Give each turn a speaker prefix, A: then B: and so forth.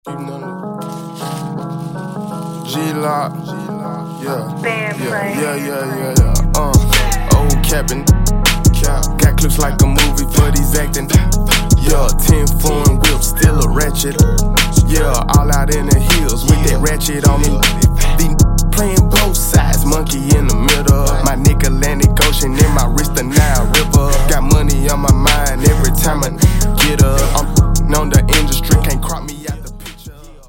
A: You know G-Lock, yeah. Old capping, got clips like a movie for these acting. Yeah, 10 foreign whips, still a ratchet. Yeah, all out in the hills with that ratchet on me. These playing both sides, monkey in the middle of my Nick Atlantic Ocean in my